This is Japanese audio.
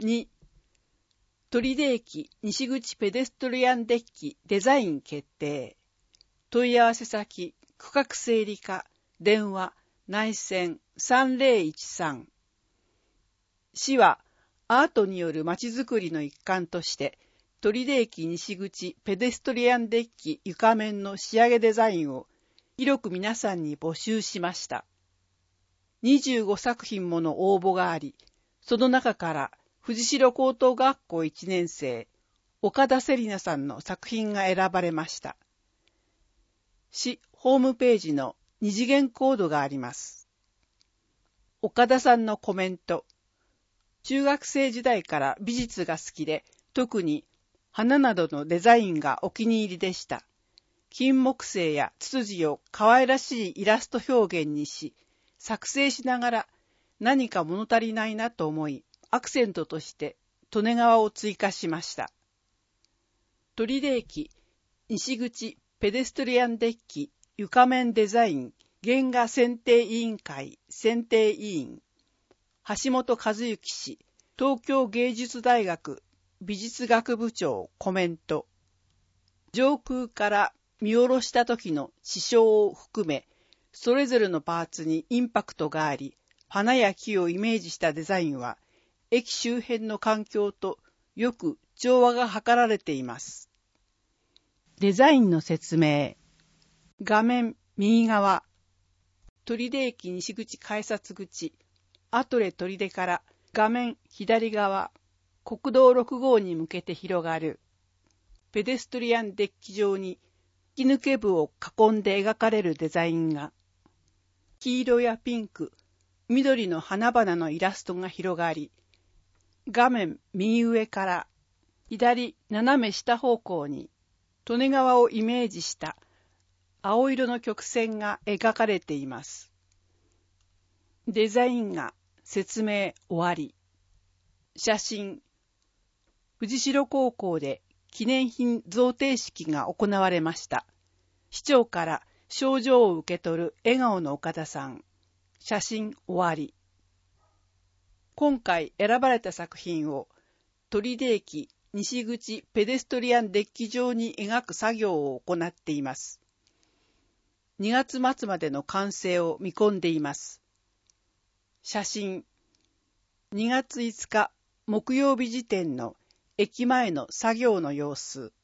2、取手駅西口ペデストリアンデッキデザイン決定。問い合わせ先、区画整理課、電話、内線3013。市は、アートによるまちづくりの一環として、取手駅西口ペデストリアンデッキ床面の仕上げデザインを広く皆さんに募集しました。25作品もの応募があり、その中から藤代高等学校1年生、岡田セリナさんの作品が選ばれました。市ホームページの二次元コードがあります。岡田さんのコメント。中学生時代から美術が好きで、特に花などのデザインがお気に入りでした。金木犀やツツジを可愛らしいイラスト表現にし、作成しながら何か物足りないなと思い、アクセントとして利根川を追加しました。取手駅西口ペデストリアンデッキ床面デザイン原画選定委員会選定委員橋本和幸氏東京芸術大学美術学部長コメント。上空から見下ろした時の視床を含めそれぞれのパーツにインパクトがあり、花や木をイメージしたデザインは駅周辺の環境とよく調和が図られています。デザインの説明。画面右側、取手駅西口改札口、アトレ取手から画面左側、国道6号に向けて広がるペデストリアンデッキ上に吹き抜け部を囲んで描かれるデザインが、黄色やピンク、緑の花々のイラストが広がり、画面右上から左斜め下方向に利根川をイメージした青色の曲線が描かれています。デザインが説明終わり。写真。藤代高校で記念品贈呈式が行われました。市長から賞状を受け取る笑顔の岡田さん。写真終わり。今回選ばれた作品を取手駅西口ペデストリアンデッキ上に描く作業を行っています。2月末までの完成を見込んでいます。写真。2月5日木曜日時点の駅前の作業の様子。